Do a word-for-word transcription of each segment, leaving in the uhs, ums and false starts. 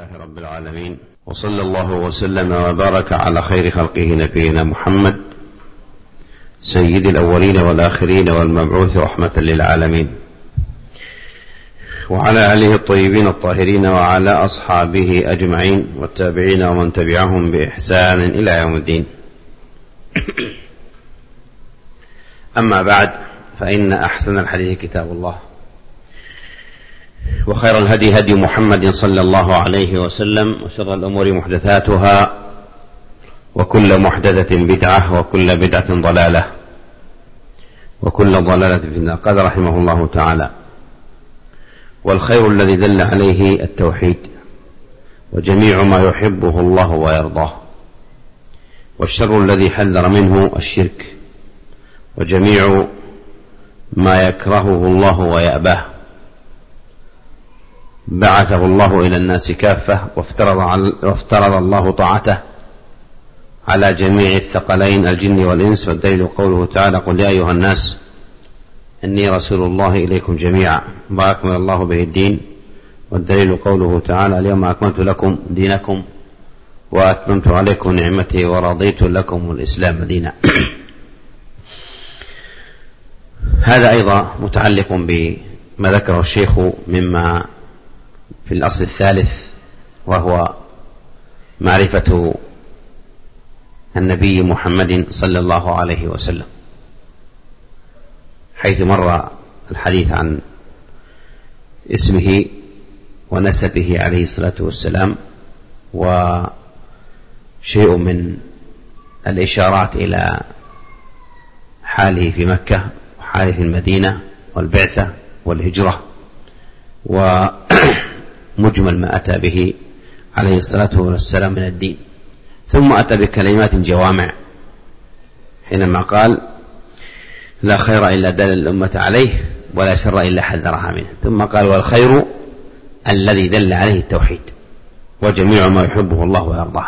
لله رب العالمين، وصلى الله وسلم وبارك على خير خلقه نبينا محمد سيد الأولين والآخرين والمبعوث رحمة للعالمين، وعلى آله الطيبين الطاهرين وعلى أصحابه أجمعين والتابعين ومن تبعهم بإحسان إلى يوم الدين. أما بعد، فإن أحسن الحديث كتاب الله، وخير الهدي هدي محمد صلى الله عليه وسلم، وشر الأمور محدثاتها، وكل محدثة بدعة، وكل بدعة ضلالة، وكل ضلالة في النار. قال رحمه الله تعالى: والخير الذي دل عليه التوحيد، وجميع ما يحبه الله ويرضاه، والشر الذي حذر منه الشرك، وجميع ما يكرهه الله ويأباه. بعثه الله إلى الناس كافة، وافترض, وافترض الله طاعته على جميع الثقلين الجن والإنس، والدليل قوله تعالى: قل يا أيها الناس إني رسول الله إليكم جميعا ما أكمل الله به الدين، والدليل قوله تعالى: اليوم أكملت لكم دينكم وأتممت عليكم نعمتي ورضيت لكم الإسلام دينا. هذا أيضا متعلق بما ذكره الشيخ مما في الأصل الثالث، وهو معرفة النبي محمد صلى الله عليه وسلم، حيث مر الحديث عن اسمه ونسبه عليه الصلاة والسلام، وشيء من الإشارات إلى حاله في مكة وحاله في المدينة والبعثة والهجرة، ومجمل ما أتى به عليه الصلاة والسلام من الدين. ثم أتى بكلمات جوامع حينما قال: لا خير إلا دل الأمة عليه، ولا شر إلا حذرها منه. ثم قال: والخير الذي دل عليه التوحيد، وجميع ما يحبه الله ويرضاه.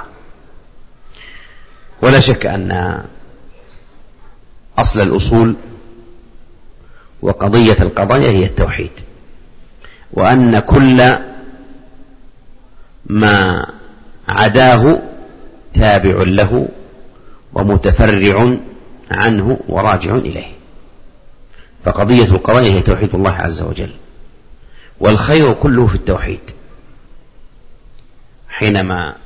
ولا شك أن أصل الأصول وقضية القضايا هي التوحيد، وأن كل ما عداه تابع له ومتفرع عنه وراجع إليه. فقضية القضايا هي توحيد الله عز وجل، والخير كله في التوحيد. حينما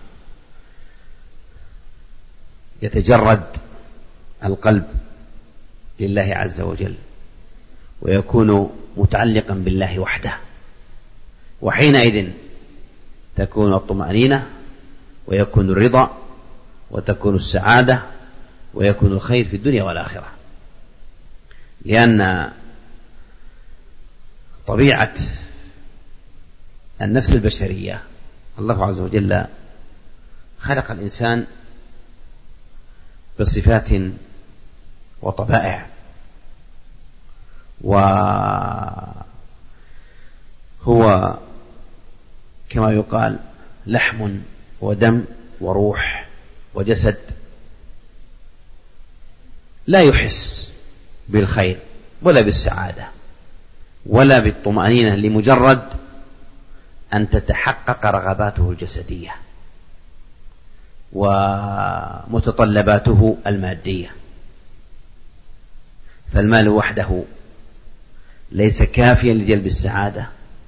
يتجرد القلب لله عز وجل ويكون متعلقا بالله وحده، وحينئذ تكون الطمأنينة، ويكون الرضا، وتكون السعادة، ويكون الخير في الدنيا والآخرة. لأن طبيعة النفس البشرية، الله عز وجل خلق الإنسان بصفات وطبائع، وهو كما يقال لحم ودم وروح وجسد، لا يحس بالخير ولا بالسعادة ولا بالطمأنينة لمجرد أن تتحقق رغباته الجسدية ومتطلباته المادية. فالمال وحده ليس كافيا لجلب السعادة،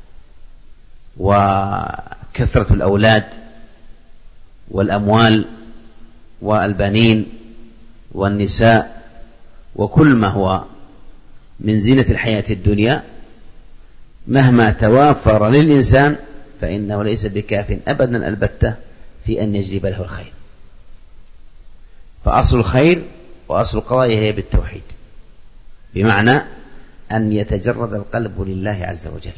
وكثرة الأولاد والأموال والبنين والنساء وكل ما هو من زينة الحياة الدنيا مهما توافر للإنسان فإنه ليس بكاف أبدا البتة في أن يجلب له الخير. فأصل الخير وأصل القضايا هي بالتوحيد، بمعنى أن يتجرد القلب لله عز وجل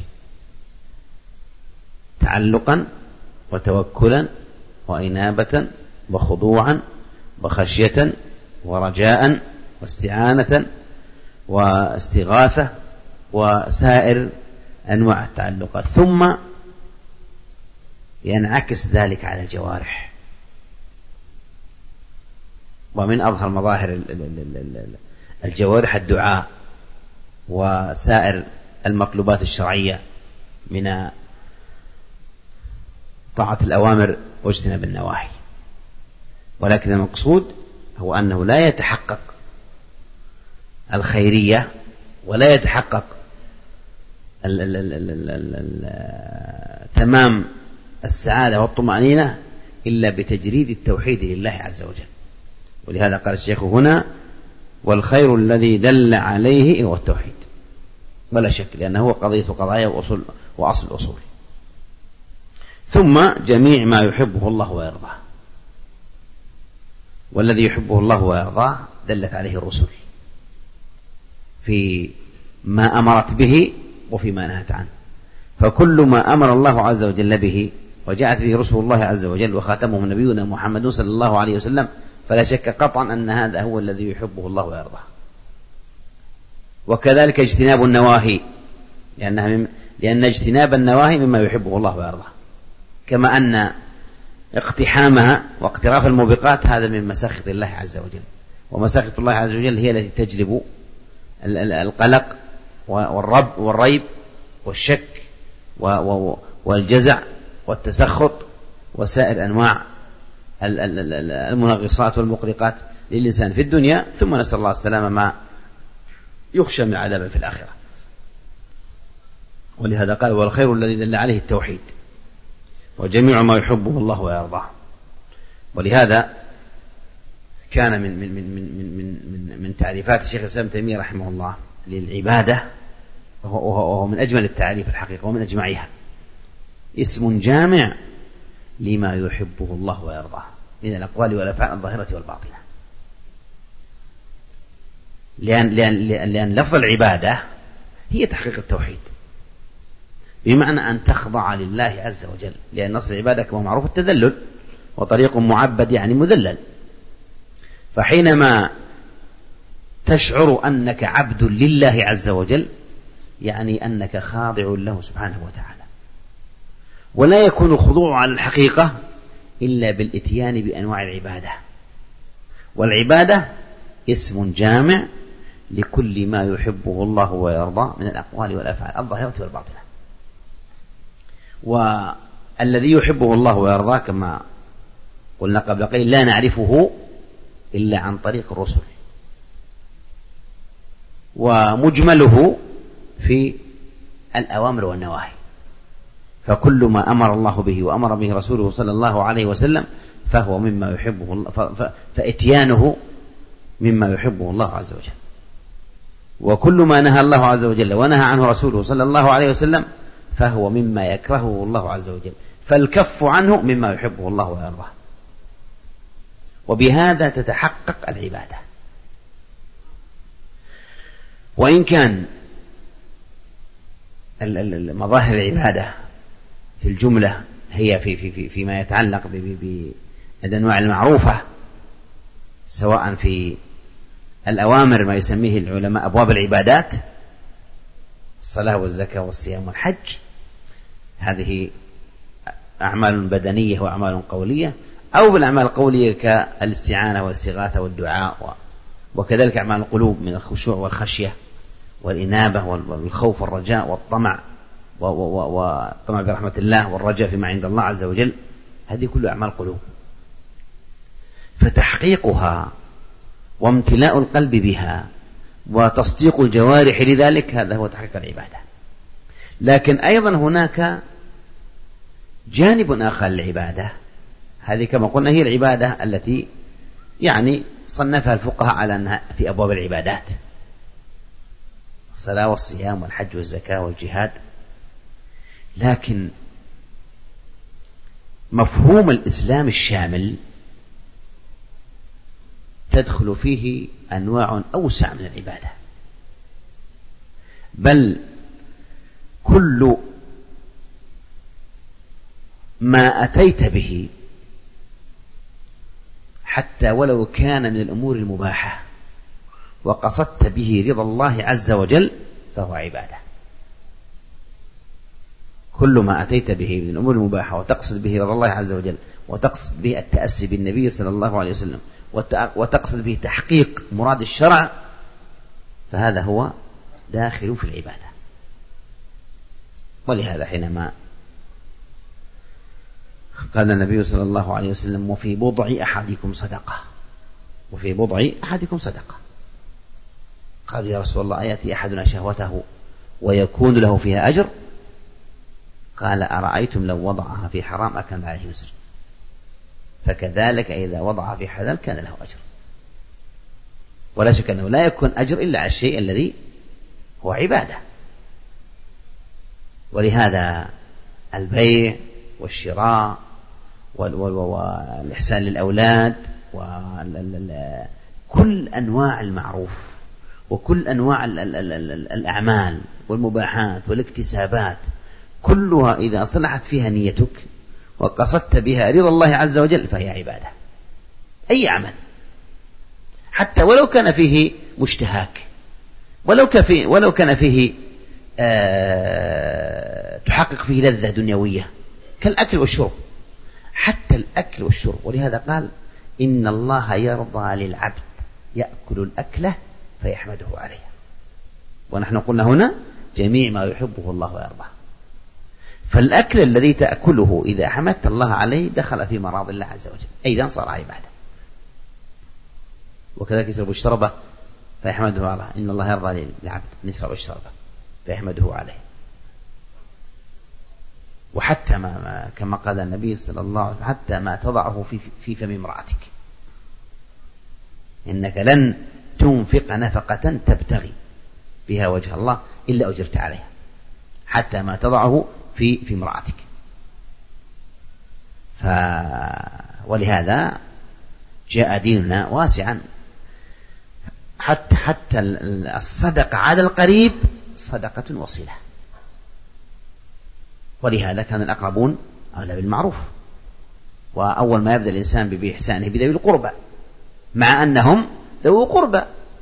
تعلقا وتوكلا وإنابة وخضوعا وخشية ورجاء واستعانة واستغاثة وسائر أنواع التعلقات، ثم ينعكس ذلك على الجوارح. ومن أظهر مظاهر الجوارح الدعاء وسائر المطلوبات الشرعية من طاعة الأوامر واجتناب النواهي، ولكن المقصود هو أنه لا يتحقق الخيرية ولا يتحقق ال ال ال ال ال ال تمام السعادة والطمأنينة إلا بتجريد التوحيد لله عز وجل. ولهذا قال الشيخ هنا: والخير الذي دل عليه هو التوحيد، ولا شك، لأنه هو قضية قضايا وأصول وأصل الأصول. ثم جميع ما يحبه الله ويرضاه، والذي يحبه الله ويرضاه دلت عليه الرسل في ما أمرت به وفيما نهت عنه. فكل ما أمر الله عز وجل به وجاءت به رسول الله عز وجل وخاتمهم نبينا محمد صلى الله عليه وسلم، فلا شك قطعا أن هذا هو الذي يحبه الله ويرضاه. وكذلك اجتناب النواهي، لأنها من لأن اجتناب النواهي مما يحبه الله ويرضاه، كما أن اقتحامها واقتراف الموبقات هذا من مساخط الله عز وجل. ومساخط الله عز وجل هي التي تجلب القلق والرب والريب والشك والجزع والتسخط وسائر أنواع المنغصات والمقلقات للإنسان في الدنيا، ثم نسأل الله السلامة ما يخشى من عذاب في الآخرة. ولهذا قال: والخير الذي دل عليه التوحيد وجميع ما يحبه الله ويرضاه. ولهذا كان من من من من من من, من تعريفات الشيخ الإسلام ابن تيمية رحمه الله للعبادة، وهو من أجمل التعريف الحقيقة ومن أجمعها: اسم جامع لما يحبه الله ويرضاه من الأقوال والأفعال الظاهرة والباطنة. لأن, لأن, لأن, لأن لفظ العبادة هي تحقيق التوحيد، بمعنى أن تخضع لله عز وجل، لأن نص العبادة كما معروف التذلل، وطريق معبد يعني مذلل. فحينما تشعر أنك عبد لله عز وجل يعني أنك خاضع له سبحانه وتعالى. ولا يكون الخضوع على الحقيقة إلا بالإتيان بأنواع العبادة، والعبادة اسم جامع لكل ما يحبه الله ويرضاه من الأقوال والأفعال الظاهرة والباطنة. والذي يحبه الله ويرضاه كما قلنا قبل قليل لا نعرفه إلا عن طريق الرسل، ومجمله في الأوامر والنواهي. فكل ما أمر الله به وأمر به رسوله صلى الله عليه وسلم فهو مما يحبه الله، فإتيانه مما يحبه الله عز وجل. وكل ما نهى الله عز وجل ونهى عنه رسوله صلى الله عليه وسلم فهو مما يكرهه الله عز وجل، فالكف عنه مما يحبه الله ويرضاه. وبهذا تتحقق العبادة. وإن كان مظاهر العبادة في الجملة هي في في في فيما يتعلق بالأنواع المعروفة، سواء في الأوامر ما يسميه العلماء أبواب العبادات، الصلاة والزكاة والصيام والحج، هذه أعمال بدنية وأعمال قولية، أو بالأعمال القولية كالاستعانة والاستغاثة والدعاء، وكذلك أعمال القلوب من الخشوع والخشية والإنابة والخوف والرجاء والطمع والطمع برحمة الله والرجاء فيما عند الله عز وجل، هذه كل أعمال قلوب. فتحقيقها وامتلاء القلب بها وتصديق الجوارح لذلك هذا هو تحقيق العبادة. لكن أيضا هناك جانب آخر للعبادة، هذه كما قلنا هي العبادة التي يعني صنفها الفقهاء على أنها في أبواب العبادات، الصلاة والصيام والحج والزكاة والجهاد. لكن مفهوم الإسلام الشامل تدخل فيه أنواع أوسع من العبادة، بل كل ما أتيت به حتى ولو كان من الأمور المباحة وقصدت به رضا الله عز وجل فهو عبادة. كل ما أتيت به من الأمور المباحة وتقصد به رضا الله عز وجل، وتقصد به التأسي بالنبي صلى الله عليه وسلم، وتقصد به تحقيق مراد الشرع، فهذا هو داخل في العبادة. ولهذا حينما قال النبي صلى الله عليه وسلم: وفي بضع أحدكم صدقة، وفي بضع أحدكم صدقة. قالوا: يا رسول الله، أيأتي أحدنا شهوته ويكون له فيها أجر؟ قال: أرأيتم لو وضعها في حرام أكان عليه وزر، فكذلك إذا وضعها في حلال كان له أجر. ولا شك أنه لا يكون أجر إلا على الشيء الذي هو عبادة. ولهذا البيع والشراء والإحسان للأولاد وكل أنواع المعروف وكل أنواع الأعمال والمباحات والاكتسابات كلها إذا أصلحت فيها نيتك وقصدت بها رضا الله عز وجل فهي عبادة. أي عمل حتى ولو كان فيه مشتهاك، ولو كان فيه, ولو كان فيه آه تحقق فيه لذة دنيوية كالأكل والشرب، حتى الأكل والشرب. ولهذا قال: إن الله يرضى للعبد يأكل الأكلة فيحمده عليها. ونحن قلنا هنا جميع ما يحبه الله ويرضاه. فالأكل الذي تأكله إذا حمدت الله عليه دخل في مراضي الله عز وجل، أيضا صار عبادة. وكذلك يشرب الشربة فيحمده عليه، إن الله يرضى للعبد أن يشرب الشربة فيحمده عليه. وحتى ما كما قال النبي صلى الله عليه وسلم: حتى ما تضعه في, في فم امرأتك، إنك لن تنفق نفقة تبتغي بها وجه الله إلا أجرت عليها، حتى ما تضعه في في امرأتك. ف... ولهذا جاء ديننا واسعا، حتى حتى الصدقة على القريب صدقة وصلة. ولهذا كان الأقربون أولى بالمعروف، وأول ما يبدأ الإنسان بإحسانه بذوي القربى، مع أنهم ذوي قربى.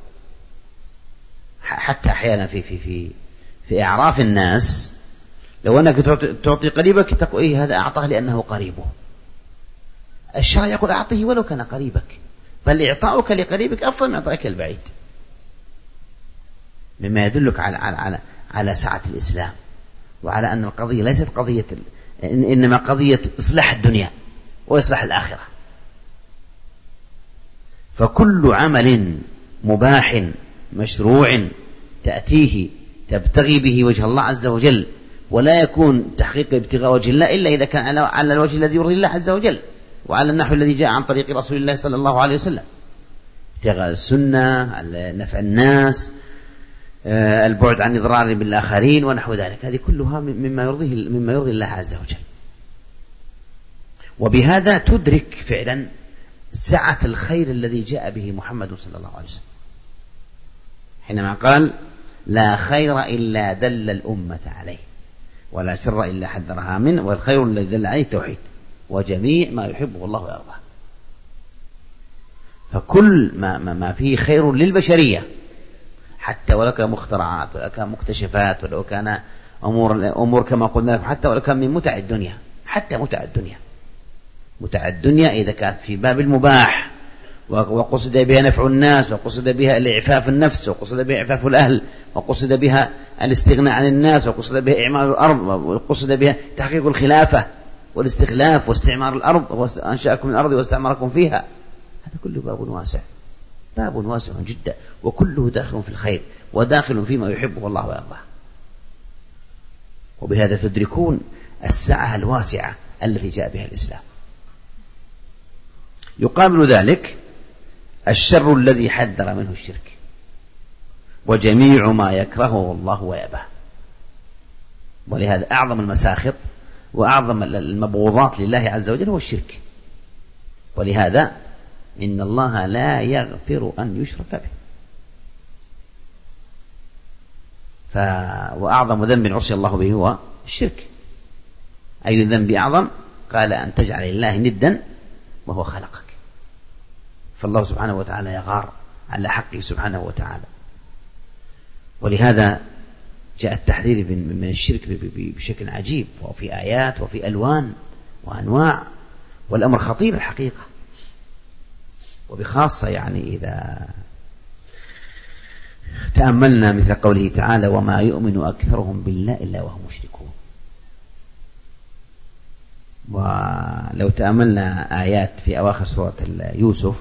حتى أحيانا في في في في إعراف الناس، لو أنك تعطي قريبك تقول: إيه هذا أعطاه لأنه قريبه. الشرع يقول: أعطيه ولو كان قريبك، بل إعطاؤك لقريبك أفضل من إعطائك البعيد، مما يدلك على على على, على سعة الإسلام، وعلى أن القضية ليست قضية، إنما قضية إصلاح الدنيا وإصلاح الآخرة. فكل عمل مباح مشروع تأتيه تبتغي به وجه الله عز وجل، ولا يكون تحقيق ابتغاء وجه الله إلا إذا كان على الوجه الذي يرضي الله عز وجل، وعلى النحو الذي جاء عن طريق رسول الله صلى الله عليه وسلم: ابتغاء السنة، نفع الناس، البعد عن إضرار بالآخرين ونحو ذلك. هذه كلها مما يرضيه مما يرضي الله عز وجل. وبهذا تدرك فعلا سعة الخير الذي جاء به محمد صلى الله عليه وسلم، حينما قال: لا خير إلا دل الأمة عليه، ولا شر إلا حذرها منه، والخير الذي دل عليه التوحيد، وجميع ما يحبه الله ويرضاه. فكل ما, ما, ما فيه خير للبشرية، حتى ولو كان مخترعات، ولو كان مكتشفات، ولو كان أمور, أمور كما قلنا لكم، حتى ولو كان من متع الدنيا، حتى متع الدنيا متع الدنيا إذا كانت في باب المباح، وقصد بها نفع الناس، وقصد بها الإعفاف النفس، وقصد بها إعفاف الأهل، وقصد بها الاستغناء عن الناس، وقصد بها إعمار الأرض، وقصد بها تحقيق الخلافة والاستخلاف واستعمار الأرض، وأنشأكم من الأرض واستعمركم فيها. هذا كله باب واسع، باب واسع جدا، وكله داخل في الخير وداخل فيما يحبه الله ويرضاه. وبهذا تدركون السعة الواسعة التي جاء بها الإسلام. يقابل ذلك الشر الذي حذر منه الشرك، وجميع ما يكرهه الله ويأباه. ولهذا أعظم المساخط وأعظم المبغوضات لله عز وجل هو الشرك. ولهذا إن الله لا يغفر أن يشرك به. ف... وأعظم ذنب عصي الله به هو الشرك. أي ذنب أعظم؟ قال: أن تجعل الله ندا وهو خلقك. فالله سبحانه وتعالى يغار على حقه سبحانه وتعالى. ولهذا جاء التحذير من الشرك بشكل عجيب، وفي آيات وفي ألوان وأنواع، والأمر خطير الحقيقة. وبخاصة يعني إذا تأملنا مثل قوله تعالى: وما يؤمن أكثرهم بالله إلا وهم مشركون. ولو تأملنا آيات في أواخر سورة يوسف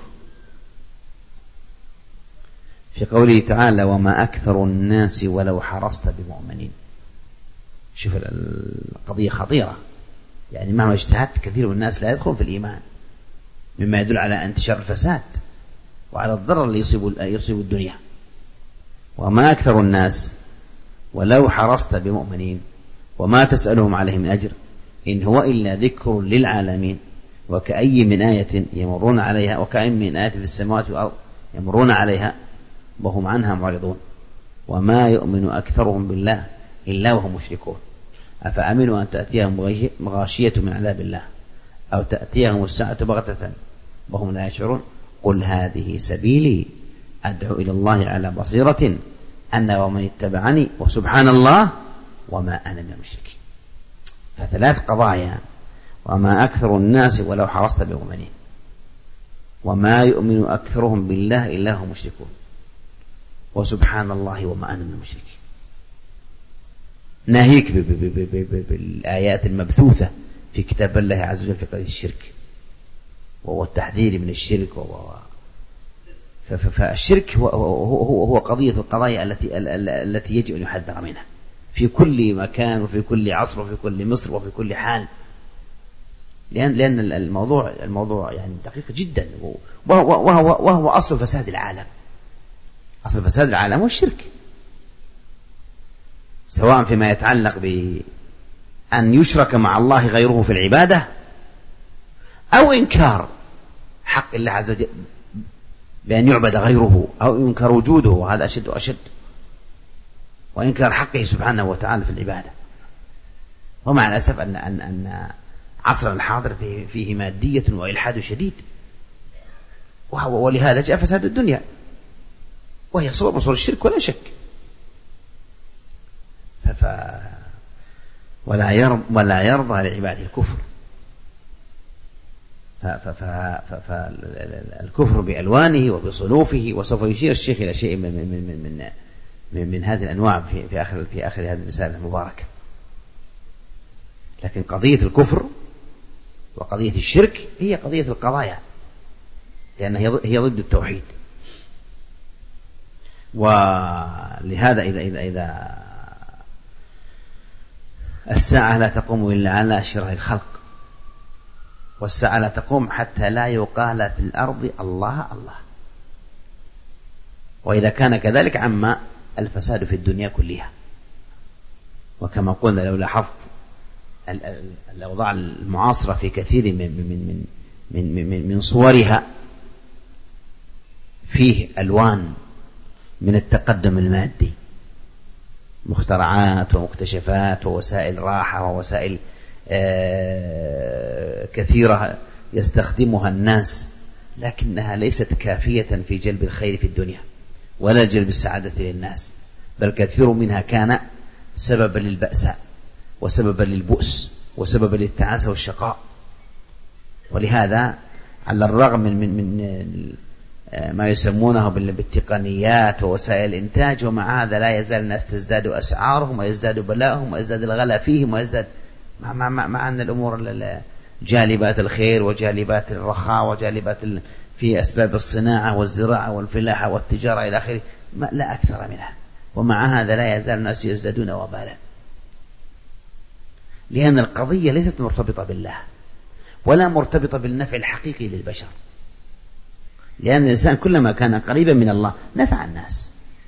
في قوله تعالى وما أكثر الناس ولو حرصت بمؤمنين. شوف القضية خطيرة، يعني مهما اجتهدت كثير من الناس لا يدخل في الإيمان، مما يدل على انتشار الفساد وعلى الضرر اللي يصيب يصيب الدنيا. وما أكثر الناس ولو حرصت بمؤمنين وما تسألهم عليه من أجر إن هو إلا ذكر للعالمين وكأي من آية يمرون عليها وكأي من آية في السماوات والأرض يمرون عليها وهم عنها معرضون وما يؤمن أكثرهم بالله إلا وهم مشركون أفأمنوا أن تأتيهم غاشية من عذاب الله أو تأتيهم الساعة بغتة وهم لا يشعرون قل هذه سبيلي أدعو إلى الله على بصيرة أنا ومن اتبعني وسبحان الله وما أنا من المشركين. فثلاث قضايا: وما أكثر الناس ولو حرصت بمؤمنين، وما يؤمن أكثرهم بالله إلا هم مشركون، وسبحان الله وما أنا من المشركين. ناهيك بالآيات المبثوثة في كتاب الله عز وجل في قضية الشرك وهو التحذير من الشرك. فالشرك هو, هو, هو قضية القضايا التي التي يجب أن يحذر منها في كل مكان وفي كل عصر وفي كل مصر وفي كل حال، لأن لأن الموضوع الموضوع يعني دقيق جدا، وهو, وهو, وهو أصل فساد العالم. أصل فساد العالم هو الشرك، سواء فيما يتعلق بأن يشرك مع الله غيره في العبادة أو إنكار حق الله عز وجل بأن يعبد غيره أو ينكر وجوده، وهذا أشد وأشد، وإنكار حقه سبحانه وتعالى في العبادة. ومع الأسف أن, أن, أن عصرنا الحاضر فيه, فيه مادية وإلحاد شديد، ولهذا جاء فساد الدنيا، وهي صور من صور الشرك ولا شك. ف... ولا يرضى ولا يرضى لعباده الكفر. فالكفر بألوانه وبصنوفه، وسوف يشير الشيخ إلى شيء من من من من, من هذه الأنواع في في آخر في آخر هذه الرسالة المباركة. لكن قضية الكفر وقضية الشرك هي قضية القضايا، لأنها هي ضد التوحيد. ولهذا إذا إذا إذا الساعة لا تقوم إلا على أشرار الخلق، والساعة لا تقوم حتى لا يقال في الأرض الله الله. وإذا كان كذلك عم الفساد في الدنيا كلها. وكما قلنا لو لاحظت الأوضاع المعاصرة في كثير من من من من من, من صورها فيه ألوان من التقدم المادي، مخترعات ومكتشفات ووسائل راحة ووسائل آه كثيرة يستخدمها الناس، لكنها ليست كافية في جلب الخير في الدنيا ولا جلب السعادة للناس، بل كثير منها كان سببا للبأساء وسببا للبؤس وسببا للتعاسة والشقاء. ولهذا على الرغم من, من, من ما يسمونه بالتقنيات ووسائل الإنتاج، ومع هذا لا يزال الناس تزداد أسعارهم ويزداد بلاءهم ويزداد الغلاء فيهم ويزداد مع, مع, مع, مع أن الأمور جالبات الخير وجالبات الرخاء وجالبات في أسباب الصناعة والزراعة والفلاحة والتجارة إلى آخره لا أكثر منها، ومع هذا لا يزال الناس يزدادون وبالا، لأن القضية ليست مرتبطة بالله ولا مرتبطة بالنفع الحقيقي للبشر، لأن الإنسان كلما كان قريبا من الله نفع الناس.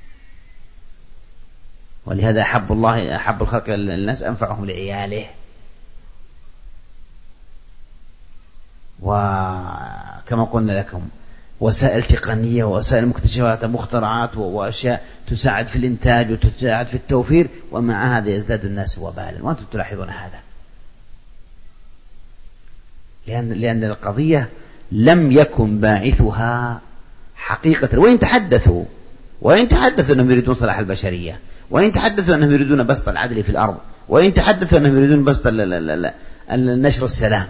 ولهذا أحب الله أحب الخلق للناس أنفعهم لعياله. وكما قلنا لكم وسائل تقنية ووسائل مكتشفات مخترعات وأشياء تساعد في الإنتاج وتساعد في التوفير، ومع هذا يزداد الناس وبالا، وأنتم تلاحظون هذا، لأن لأن القضية لم يكن باعثها حقيقة. وإن تحدثوا وإن تحدثوا أنهم يريدون صلاح البشرية، وإن تحدثوا أنهم يريدون بسط العدل في الأرض، وإن تحدثوا أنهم يريدون بسط النشر السلام،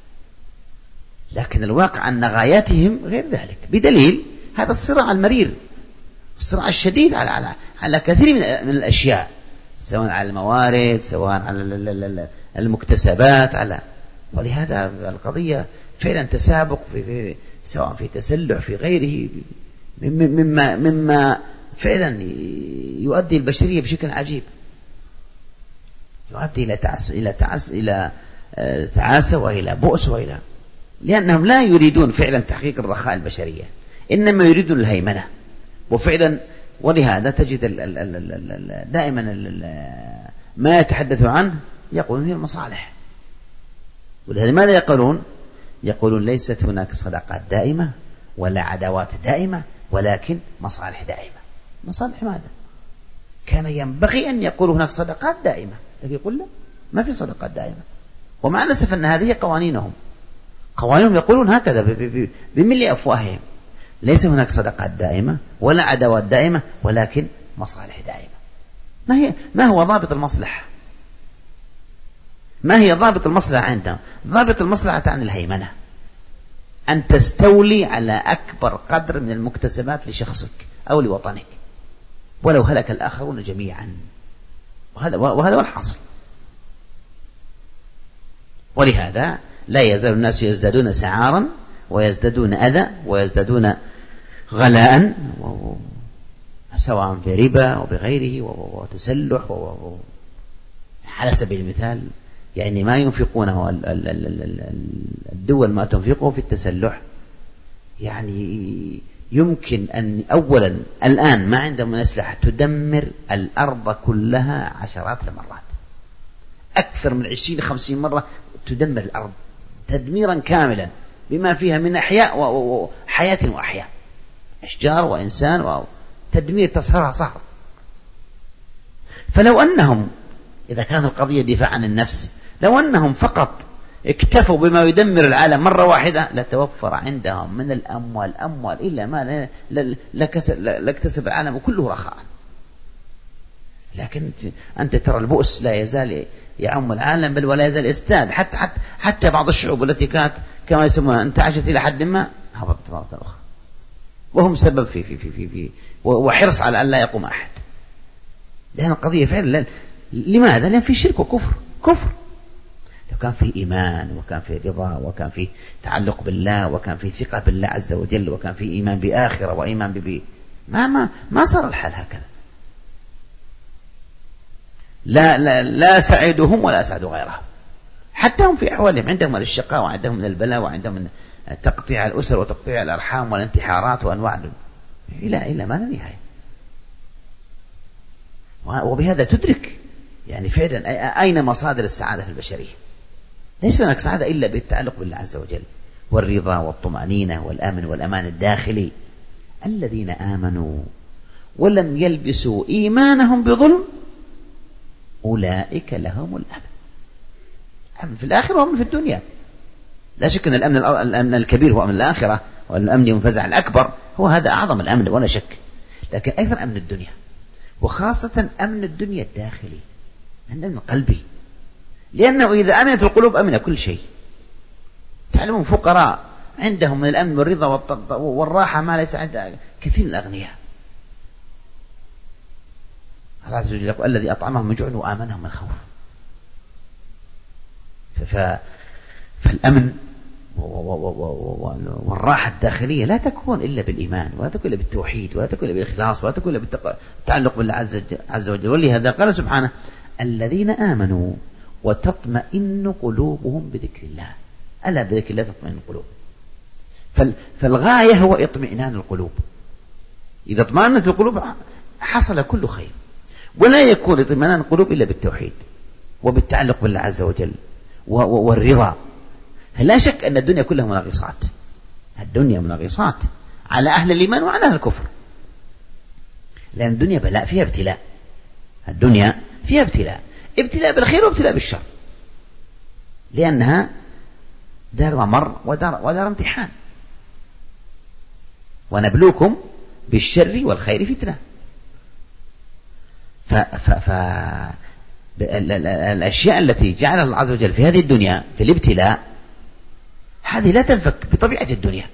لكن الواقع أن غاياتهم غير ذلك، بدليل هذا الصراع المرير، الصراع الشديد على على على كثير من من الأشياء، سواء على الموارد، سواء على المكتسبات، على ولهذا القضية فعلا تسابق في, في سواء في تسلح في غيره مما, مما فعلا يؤدي البشرية بشكل عجيب، يؤدي إلى تعس إلى تعس إلى تعاسة وإلى بؤس وإلى، لأنهم لا يريدون فعلا تحقيق الرخاء البشرية، إنما يريدون الهيمنة. وفعلا ولهذا تجد دائما ما يتحدث عنه يقولون هي المصالح. ولهذا ماذا يقولون؟ يقولون ليست هناك صداقات دائمة ولا عداوات دائمة، ولكن مصالح دائمة. مصالح ماذا؟ كان ينبغي أن يقول هناك صداقات دائمة، لكن يقول لا، ما في صداقات دائمة. ومع الأسف أن هذه قوانينهم قوانينهم يقولون هكذا بملء أفواههم، ليس هناك صداقات دائمة ولا عداوات دائمة، ولكن مصالح دائمة. ما هي ما هو ضابط المصلحة؟ ما هي ضابط المصلحة عندهم؟ ضابط المصلحة عن الهيمنة، أن تستولي على أكبر قدر من المكتسبات لشخصك أو لوطنك ولو هلك الآخرون جميعا. وهذا وهذا هو الحاصل. ولهذا لا يزال الناس يزدادون سعارا ويزدادون أذى ويزدادون غلاء، سواء في ربا وبغيره وتسلح. على سبيل المثال يعني ما ينفقونه الدول ما تنفقه في التسلح، يعني يمكن أن أولا الآن ما عندهم من أسلحة تدمر الأرض كلها عشرات المرات، أكثر من عشرين خمسين مرة تدمر الأرض تدميرا كاملا بما فيها من أحياء وحياة وأحياء، أشجار وإنسان، وتدمير تصهرها صهر. فلو أنهم إذا كانت القضية دفاع عن النفس، لو أنهم فقط اكتفوا بما يدمر العالم مرة واحدة لتوفر عندهم من الأموال أموال إلا ما لاكتسب العالم كله رخاء. لكن أنت ترى البؤس لا يزال يعم العالم، بل ولا يزال يزداد، حتى حتى حتى بعض الشعوب التي كانت كما يسمونها انتعشت إلى حد ما هبطت مرة أخرى، وهم سبب في في في في, في وحرص على أن لا يقوم أحد. لأن القضية فعلا لماذا؟ لأن في شرك وكفر. كفر لو كان في إيمان وكان في رضا وكان في تعلق بالله وكان في ثقة بالله عز وجل وكان في إيمان بآخرة وإيمان ببي ما ما ما صار الحال هكذا. لا لا لا سعدهم ولا سعد غيرهم، حتى هم في أحوالهم عندهم من الشقاء وعندهم من البلاء وعندهم من تقطيع الأسر وتقطيع الأرحام والانتحارات وأنواع إلى إلى ما لا نهاية. وبهذا تدرك يعني فعلا أين مصادر السعادة في البشرية. ليس هناك سعادة إلا بالتعلق بالله عز وجل والرضا والطمأنينة والأمن والأمان الداخلي. الذين آمنوا ولم يلبسوا إيمانهم بظلم أولئك لهم الأمن. أمن في الآخرة وأمن في الدنيا. لا شك أن الأمن, الأمن الكبير هو أمن الآخرة، والأمن والفزع الأكبر هو هذا أعظم الأمن ولا شك، لكن أيضا أمن الدنيا، وخاصة أمن الدنيا الداخلي، الأمن القلبي، لأنه إذا أمنت القلوب أمن كل شيء. تعلمون فقراء عندهم من الأمن والرضا والراحة ما ليس عند كثير من الأغنياء. الله عز وجل يقول الذي أطعمهم من جوع وآمنهم من خوف. فالأمن والراحة الداخلية لا تكون إلا بالإيمان، ولا تكون إلا بالتوحيد، ولا تكون إلا بالإخلاص، ولا تكون إلا بالتعلق بالله عز وجل. ولهذا قال سبحانه الذين آمنوا وتطمئن قلوبهم بذكر الله. ألا بذكر الله تطمئن القلوب. فالغاية هو اطمئنان القلوب. إذا اطمئنت القلوب حصل كل خير. ولا يكون اطمئنان القلوب إلا بالتوحيد وبالتعلق بالله عز وجل والرضا. لا شك أن الدنيا كلها منغصات، الدنيا منغصات على أهل الإيمان وعلى أهل الكفر، لأن الدنيا بلاء فيها ابتلاء. الدنيا فيها ابتلاء، ابتلاء بالخير وابتلاء بالشر، لأنها دار ممر ودار, ودار امتحان. ونبلوكم بالشر والخير فتنة. ف ف ف الأشياء التي جعلها الله عز وجل في هذه الدنيا في الابتلاء هذه لا تنفك بطبيعة الدنيا.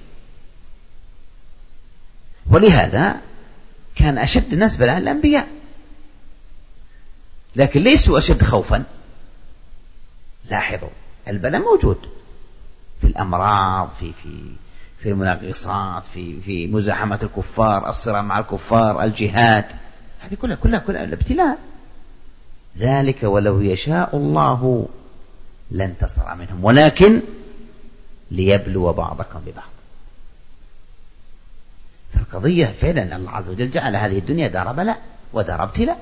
ولهذا كان أشد الناس بلاء الأنبياء، لكن ليسوا أشد خوفا. لاحظوا البلاء موجود في الأمراض، في في في المناقصات، في في مزاحمة الكفار، الصراع مع الكفار، الجهاد، هذه كلها كلها كلها الابتلاء. ذلك ولو يشاء الله لانتصر منهم ولكن ليبلو بعضكم ببعض. فالقضية فعلا الله عز وجل جعل هذه الدنيا دار بلاء ودار ابتلاء،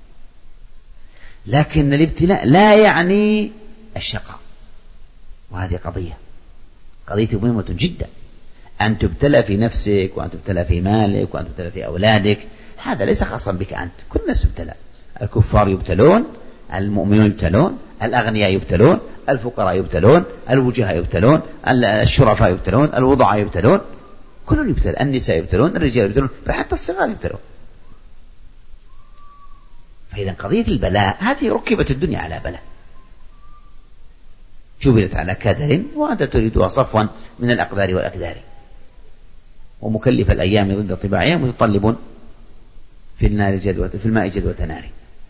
لكن الابتلاء لا يعني الشقاء، وهذه قضية قضية مهمة جدا. أن تبتلى في نفسك، وأن تبتلى في مالك، وأن تبتلى في أولادك، هذا ليس خاصا بك أنت، كل الناس يبتلى. الكفار يبتلون، المؤمنون يبتلون، الأغنياء يبتلون، الفقراء يبتلون، الوجهاء يبتلون، الشرفاء يبتلون، الوضعاء يبتلون، كل يبتلى، النساء يبتلون، الرجال يبتلون، فحتى الصغار يبتلون. فإذا قضية البلاء هذه ركبت الدنيا على بلاء، جبلت على كدر وأنت تريدها صفوا من الأقدار والأكدار، ومكلف الأيام ضد طباعها متطلب في النار جدوة في الماء جدوة نار.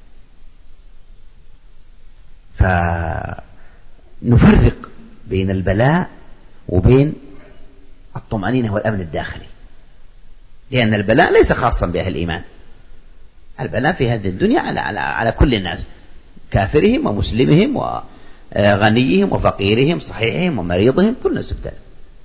فنفرق بين البلاء وبين الطمأنينة والأمن الداخلي، لأن البلاء ليس خاصا بأهل الإيمان، البلاء في هذه الدنيا على, على, على كل الناس، كافرهم ومسلمهم وغنيهم وفقيرهم، صحيحهم ومريضهم، كل الناس يبتلى.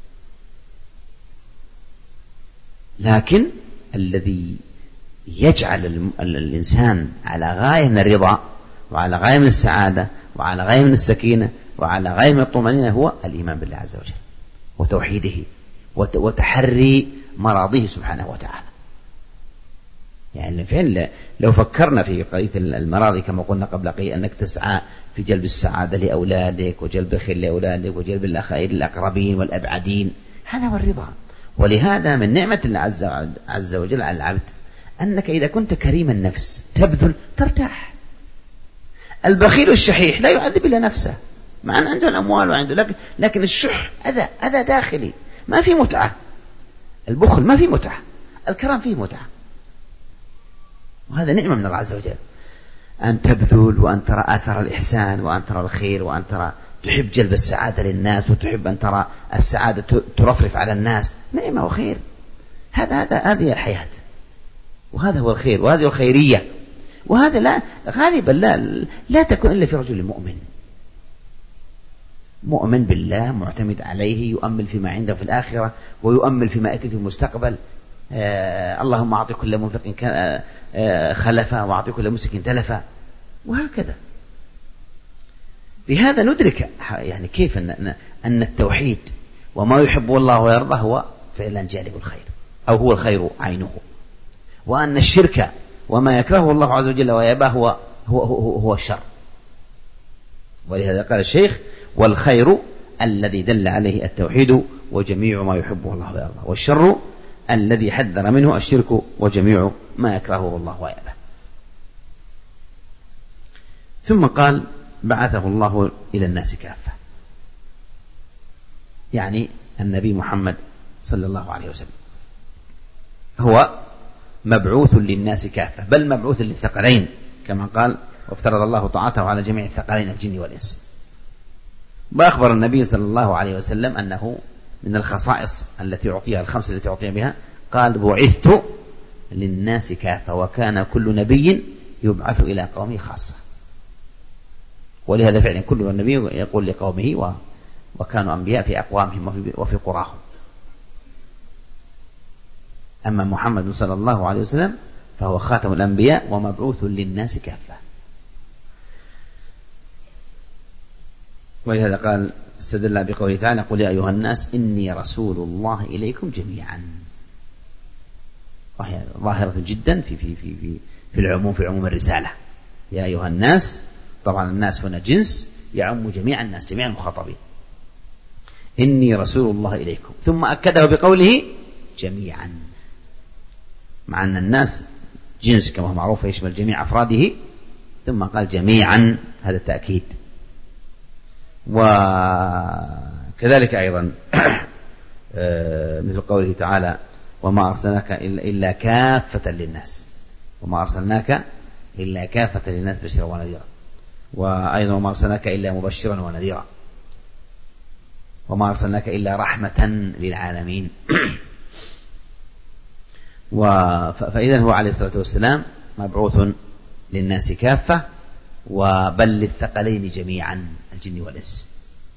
لكن الذي يجعل الإنسان على غاية من الرضا وعلى غاية من السعادة وعلى غاية من السكينة وعلى غاية من الطمأنينة هو الإيمان بالله عز وجل وتوحيده وتحري مراضيه سبحانه وتعالى. يعني فعلا لو فكرنا في قضية المراضي كما قلنا قبل قليل، أنك تسعى في جلب السعادة لأولادك وجلب الخير لأولادك وجلب الخير للأقربين والأبعدين، هذا هو الرضا. ولهذا من نعمة الله عز وجل على العبد أنك إذا كنت كريم النفس تبذل ترتاح. البخيل الشحيح لا يعذب إلا نفسه، مع أن عنده الأموال وعنده، لكن, لكن الشح أذى أذى داخلي، ما في متعة. البخل ما في متعة، الكرم فيه متعة، وهذا نعمة من الله عز وجل. أن تبذل وأن ترى آثار الإحسان وأن ترى الخير وأن ترى تحب جلب السعادة للناس وتحب أن ترى السعادة ترفرف على الناس، نعمة وخير. هذا هذا هذه الحياة، وهذا هو الخير وهذه الخيرية، وهذا لا غالبا لا لا تكون إلا في رجل مؤمن مؤمن بالله، معتمد عليه، يؤمل فيما عنده في الآخرة ويؤمل فيما يأتي في المستقبل. آه اللهم أعطي كل منفق آه خلفا وأعطي كل مسك تلفا، وهكذا. بهذا ندرك يعني كيف أن, أن التوحيد وما يحب الله ويرضى هو فعلا جالب الخير أو هو الخير عينه، وأن الشرك وما يكرهه الله عز وجل ويأباه هو, هو, هو, هو الشر. ولهذا قال الشيخ: والخير الذي دل عليه التوحيد وجميع ما يحبه الله ويرضى، والشر الذي حذر منه الشرك وجميع ما يكرهه الله ويأباه. ثم قال: بعثه الله إلى الناس كافة، يعني النبي محمد صلى الله عليه وسلم هو مبعوث للناس كافة، بل مبعوث للثقلين كما قال: وافترض الله طاعته على جميع الثقلين الجن والإنس. وأخبر النبي صلى الله عليه وسلم أنه من الخصائص التي أعطيها، الخمس التي أعطيها بها، قال: بعثت للناس كافة، وكان كل نبي يبعث إلى قومه خاصة. ولهذا فعلا كل نبي يقول لقومه، وكانوا أنبياء في أقوامهم وفي قراهم. أما محمد صلى الله عليه وسلم فهو خاتم الأنبياء ومبعوث للناس كافة. ولهذا قال استدل بقوله تعالى: قل يا أيها الناس إني رسول الله إليكم جميعا، وهي ظاهرة جدا في في في في في العموم، في عموم الرسالة. يا أيها الناس، طبعا الناس هنا جنس يعم جميع الناس، جميع المخاطبين. إني رسول الله إليكم، ثم أكده بقوله جميعا، مع أن الناس جنس كما هو معروف يشمل جميع أفراده، ثم قال جميعا، هذا التأكيد. وكذلك أيضا مثل قوله تعالى: وما أرسلناك إلا كافة للناس، وما أرسلناك إلا كافة للناس بشرا ونذيرا. وأيضا وما أرسلناك إلا مبشرا ونذيرا. وما أرسلناك إلا رحمة للعالمين. فإذا هو عليه الصلاة والسلام مبعوث للناس كافة، وبل للثقلين جميعا الجن والإنس.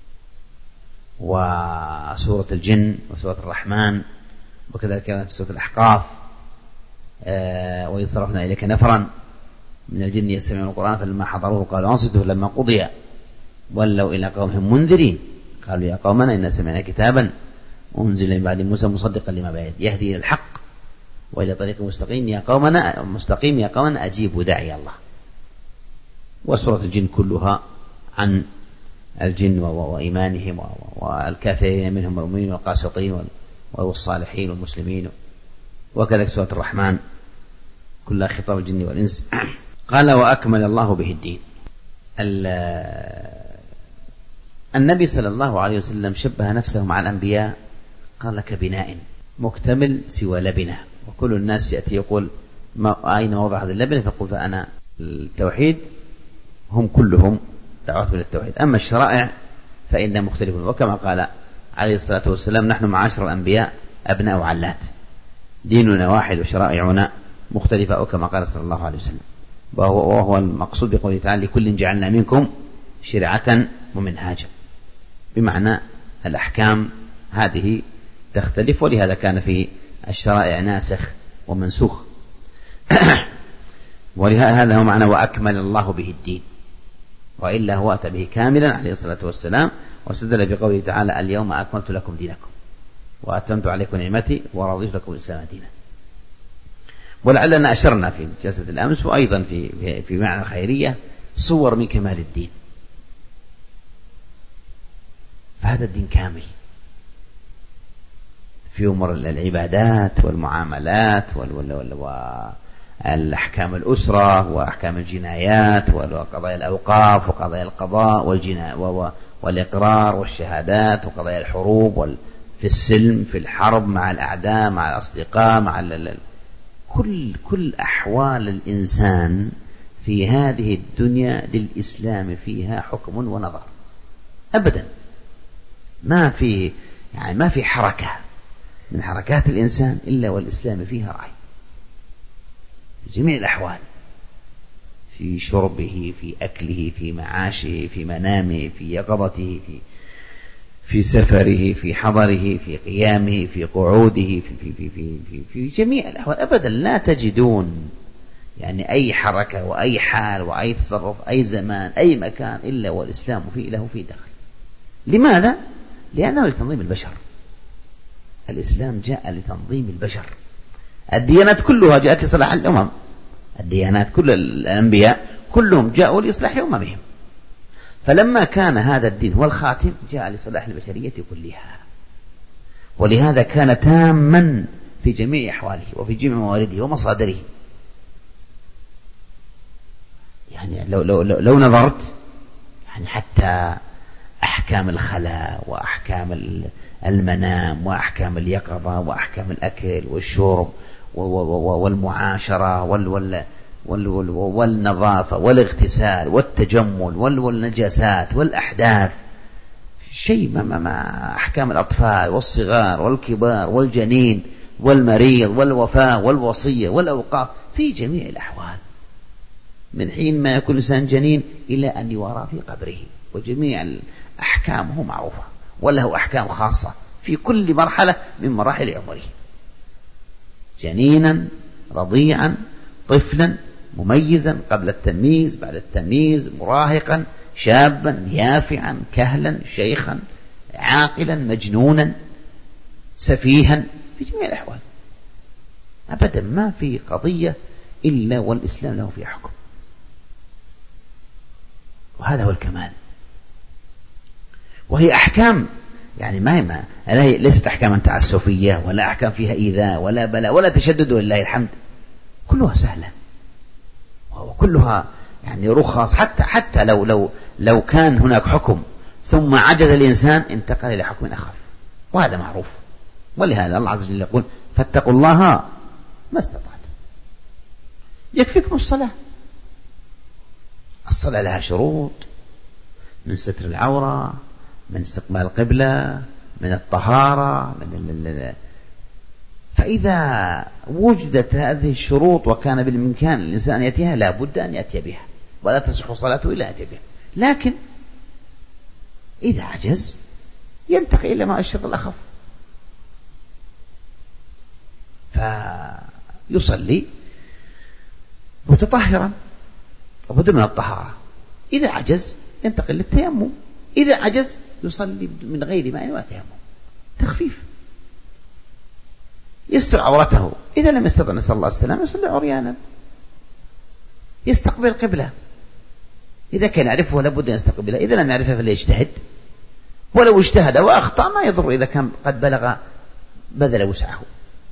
وسورة الجن وسورة الرحمن وكذلك كانت سورة الأحقاف آه وإذ صرفنا إليك نفرا من الجن يستمعون القرآن فلما حضروه قالوا أنصتوا لما قضي ولوا إلى قومهم منذرين قالوا يا قومنا إنا سمعنا كتابا أنزل من بعد موسى مصدقا لما بين يهدي إلى الحق وإلى طريق مستقيم يا قومنا مستقيم يا قومنا أجيبوا داعي الله. وسورة الجن كلها عن الجن وإيمانهم والكافرين منهم المؤمنين والقاسطين والصالحين والمسلمين. وكذلك سورة الرحمن كلها خطاب الجن والإنس. قال وأكمل الله به الدين. النبي صلى الله عليه وسلم شبه نفسه مع الأنبياء قال كبناء مكتمل سوى لبنة، وكل الناس يأتي يقول ما أين وضع هذه اللبنة فقل فأنا التوحيد، هم كلهم دعوة إلى التوحيد. أما الشرائع فإنها مختلفة، وكما قال عليه الصلاة والسلام نحن معاشر الأنبياء أبناء علات، ديننا واحد وشرائعنا مختلفة، أو كما قال صلى الله عليه وسلم. وهو, وهو المقصود بقوله تعالى لكل جعلنا منكم شرعة ومنهاجا، بمعنى الأحكام هذه تختلف، ولهذا كان في الشرائع ناسخ ومنسوخ. ولهذا هو معنى وأكمل الله به الدين، وإلا هو أتى به كاملا عليه الصلاة والسلام. واستدل بقوله تعالى اليوم أكملت لكم دينكم وأتممت عليكم نعمتي ورضيت لكم الإسلام دينا. ولعلنا أشرنا في جلسة الأمس وأيضا في في معنى الخيرية صور من كمال الدين. فهذا الدين كامل في أمور العبادات والمعاملات والأحكام الأسرة وأحكام الجنايات وقضايا الأوقاف وقضايا القضاء والإقرار والشهادات وقضايا الحروب في السلم في الحرب مع الأعداء مع الأصدقاء مع كل كل أحوال الإنسان في هذه الدنيا للإسلام فيها حكم ونظر أبدا. ما في يعني ما في حركة من حركات الإنسان إلا والإسلام فيها رأي في جميع الأحوال، في شربه في أكله في معاشه في منامه في يقظته في في سفره في حضره في قيامه في قعوده في في في في في, في جميع الأحوال أبدا لا تجدون يعني أي حركة وأي حال وأي تصرف أي زمان أي مكان إلا والإسلام فيه له في دخل. لماذا؟ لأنه لتنظيم البشر. الإسلام جاء لتنظيم البشر. الديانات كلها جاءت لصلاح الأمم، الديانات كل الأنبياء كلهم جاءوا لإصلاح أممهم، فلما كان هذا الدين هو الخاتم جاء لصلاح البشرية كلها، ولهذا كان تاما في جميع أحواله وفي جميع موارده ومصادره. يعني لو, لو, لو, لو نظرت يعني حتى أحكام الخلاء وأحكام المنام وأحكام اليقظة وأحكام الأكل والشرب والمعاشرة والنظافة والاغتسال والتجمل والنجاسات والأحداث شيء ما ما أحكام الأطفال والصغار والكبار والجنين والمريض والوفاة والوصية والأوقاف في جميع الأحوال، من حين ما يكون الإنسان جنين إلى أن يورى في قبره، وجميع أحكامه معروفة وله أحكام خاصة في كل مرحلة من مراحل عمره، جنينا رضيعا طفلا مميزا قبل التمييز بعد التمييز مراهقا شابا يافعا كهلا شيخا عاقلا مجنونا سفيها في جميع الأحوال. أبدا ما في قضية إلا والإسلام له فيها حكم، وهذا هو الكمال. وهي أحكام يعني ما ما ليست أحكاما تعسفية ولا أحكام فيها إيذاء ولا بلاء ولا تشدد ولله الحمد، كلها سهلة وكلها يعني رخص. حتى حتى لو لو لو كان هناك حكم ثم عجز الإنسان انتقل إلى حكم آخر، وهذا معروف. ولهذا الله عز وجل يقول فاتقوا الله ما استطعتم. يكفيكم الصلاة. الصلاة لها شروط من ستر العورة من استقبال القبلة، من الطهارة، من فإذا وجدت هذه الشروط وكان بالإمكان الإنسان أن يأتيها لا بد أن يأتي بها، ولا تصح صلاته إلا أن يأتي بها. لكن إذا عجز ينتقل إلى ما الشرط الأخف، فيصلي متطهرا وبد من الطهارة. إذا عجز ينتقل للتيمم، إذا عجز يصلي من غير ماء ولا تيمم، تخفيف. يستر عورته، إذا لم يستطع نسأل الله السلامة يصلي عريانا. يستقبل القبلة، إذا كان يعرفه لابد أن يستقبلها، إذا لم يعرفها فليجتهد، ولو اجتهد وأخطأ ما يضر إذا كان قد بلغ بذل وسعه.